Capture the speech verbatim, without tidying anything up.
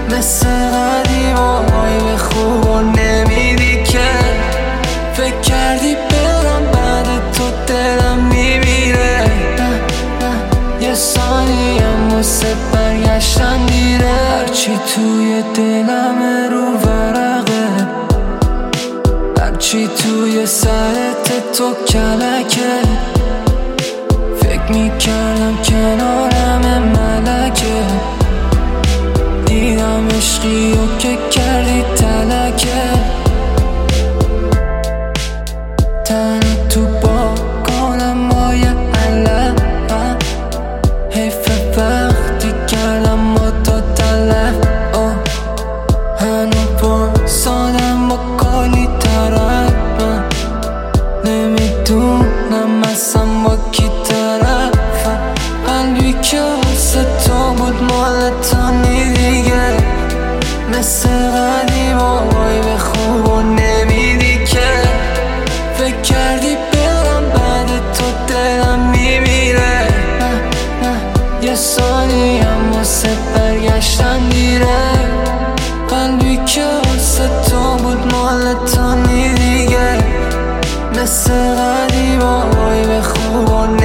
مثل قدیمای به خوب و نمیدی که فکر کردی برم بعد تو دلم میمیره. یه ثانیم واسه برگشتن دیره. هرچی توی دلم رو ورقه، هرچی توی سرت تو کلکه. فکر میکردم کنارم ملکه، دیدم عشقی و که کردی تلکه. تنها تو باگانم های علم، حیف وقتی کردم با تو تلف. هنو پرسادم با کلی طرف، من نمیدونم اصلا با کی طرفم. قلبی که واسه تو بود مال تانی دیگه، مثل قدیمای به خوب و نمیدی که فکر کردی برم بعد تو دلم میمیره. یه ثانیم واسه برگشتن دیره. قلبی که واسه تو بود مال تانی دیگه، مثل قدیمای به خوب و